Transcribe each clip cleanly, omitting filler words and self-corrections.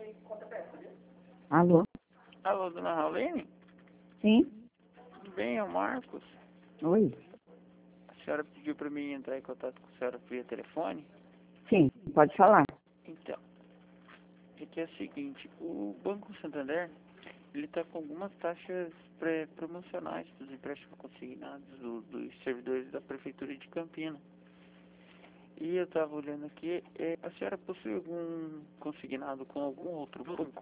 Alô? Alô, dona Raulene? Sim? Tudo bem, é o Marcos. Oi? A senhora pediu para mim entrar em contato com a senhora via telefone? Sim, pode falar. Então, é que é o seguinte, o Banco Santander, ele está com algumas taxas promocionais dos empréstimos consignados dos servidores da Prefeitura de Campina. E eu estava olhando aqui, a senhora possui algum consignado com algum outro banco?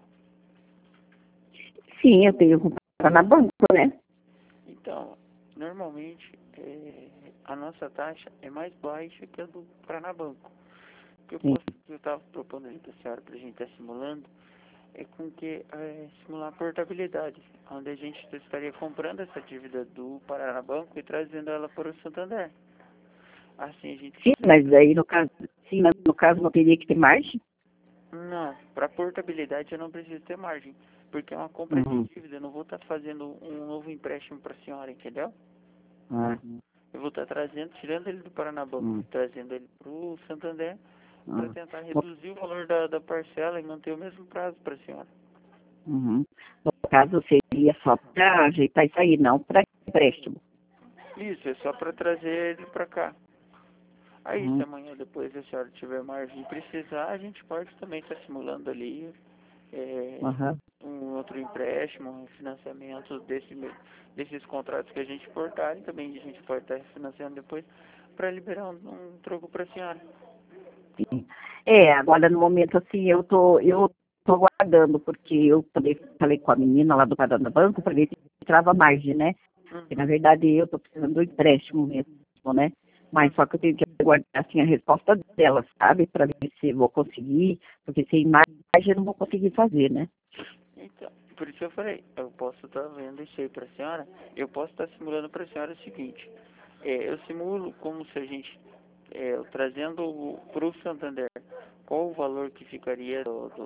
Sim, eu tenho que comprar na banca, né? Então, normalmente, a nossa taxa é mais baixa que a do Paranabanco. O que Sim. eu estava propondo aí para a senhora, para a gente estar simulando, é com que simular a portabilidade, onde a gente estaria comprando essa dívida do Paranabanco e trazendo ela para o Santander. Assim a gente Sim, consegue... mas aí no caso não teria que ter margem? Não, para portabilidade eu não preciso ter margem, porque é uma compra de Uhum. dívida, eu não vou estar fazendo um novo empréstimo para a senhora, entendeu? Ah, Eu vou estar trazendo, tirando ele do Paranabanco, hum, trazendo ele para o Santander, para ah. tentar No, reduzir o valor da parcela e manter o mesmo prazo para a senhora. uhum. No caso seria só para ajeitar isso aí, não para empréstimo. Isso, é só para trazer ele para cá. Aí, se Uhum. amanhã depois a senhora tiver margem e precisar, a gente pode também estar simulando ali Aham. um outro empréstimo, um financiamento desses contratos que a gente portar e também a gente pode estar refinanciando depois para liberar um troco para a senhora. Sim. Agora no momento assim, eu tô guardando, porque eu também falei com a menina lá do Paraná Banco para ver se entrava margem, né? Porque, na Uhum. verdade, eu estou precisando do empréstimo mesmo, né? Mas só que eu tenho que aguardar, assim, a resposta dela, sabe? Para ver se eu vou conseguir, porque sem margem eu não vou conseguir fazer, né? Então, por isso eu falei, eu posso estar vendo isso aí para a senhora, eu posso estar simulando para a senhora o seguinte, eu simulo como se a gente, trazendo para o Santander, qual o valor que ficaria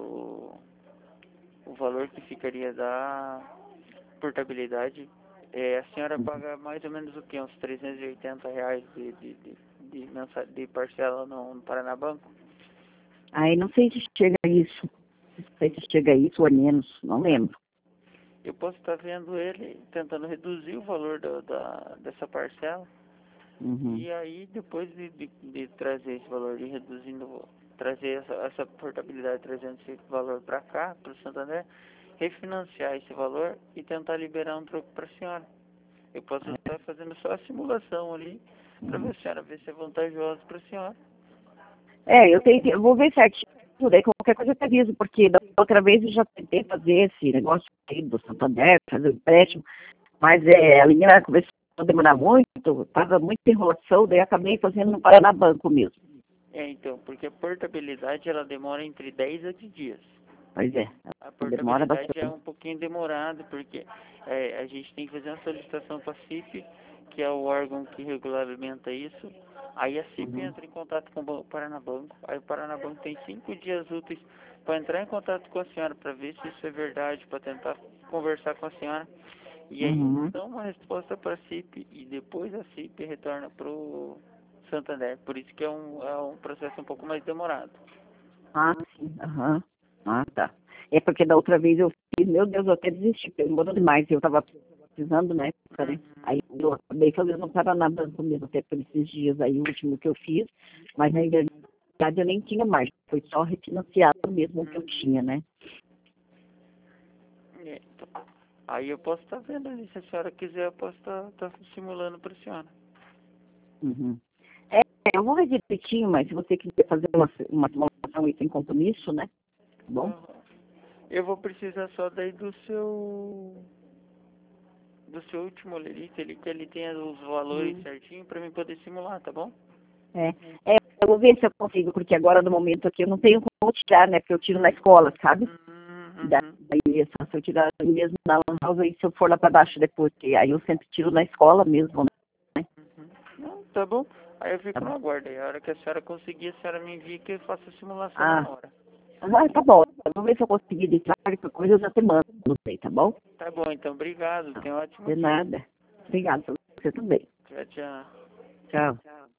o valor que ficaria da portabilidade, a senhora paga mais ou menos o que? Uns R$ 380 de parcela no Paranabanco? Aí não sei se chega a isso, não sei se chega a isso ou é menos, não lembro. Eu posso estar vendo ele tentando reduzir o valor dessa parcela. Uhum. E aí, depois de trazer esse valor e reduzindo, trazer essa portabilidade, trazendo esse valor para cá, para o Santander, refinanciar esse valor e tentar liberar um troco para a senhora. Eu posso estar fazendo só a simulação ali, para ver se a senhora vê se é vantajoso para a senhora. Eu vou ver certinho, daí qualquer coisa eu te aviso, porque da outra vez eu já tentei fazer esse negócio aí do Santander, fazer o empréstimo, mas a menina começou a demorar muito, estava muita enrolação, daí eu acabei fazendo no Paraná Banco mesmo. Então, porque a portabilidade ela demora entre 10 a 15 dias. Pois é, A demora portabilidade é bastante. um pouquinho demorado, porque a gente tem que fazer uma solicitação para a CIP, que é o órgão que regulamenta isso. Aí a CIP Uhum. entra em contato com o Paranabanco. Aí o Paranabanco tem 5 dias úteis para entrar em contato com a senhora, para ver se isso é verdade, para tentar conversar com a senhora. E aí Uhum. eles dão uma resposta para a CIP e depois a CIP retorna para o Santander. Por isso que é um processo um pouco mais demorado. Ah, sim, aham. Ah, tá. É porque da outra vez eu fiz, meu Deus, eu até desisti, porque demorou demais, eu estava precisando na época, né? Aí Uhum. eu acabei fazendo no Paraná Banco mesmo, até por esses dias aí, o último que eu fiz, mas na verdade eu nem tinha mais, foi só refinanciado mesmo o que eu Uhum. tinha, né? Então, aí eu posso estar vendo ali, se a senhora quiser, eu posso estar simulando para a senhora. Uhum. É, eu vou ver direitinho, mas se você quiser fazer uma simulação aí sem compromisso, né? Tá bom? Uhum. Eu vou precisar só daí do seu último lerite ali, que ele tenha os valores Hum. certinho para mim poder simular, tá bom? É, eu vou ver se eu consigo, porque agora no momento aqui eu não tenho como tirar, né? Porque eu tiro na escola, sabe? Uhum. Daí só se eu tirar mesmo na lan house, aí se eu for lá para baixo depois, que aí eu sempre tiro na escola mesmo, né? Uhum. Não, tá bom. Aí eu Tá fico no bom. aguardo. Aí a hora que a senhora conseguir, a senhora me envia que eu faço a simulação Ah, na hora. tá bom. Eu vou ver se eu conseguir deixar qualquer coisa, eu já te mando, não sei, tá bom? Tá bom, então, obrigado. Não, Tenha um ótimo de dia. nada. Obrigada, você também. Tchau, tchau. Tchau.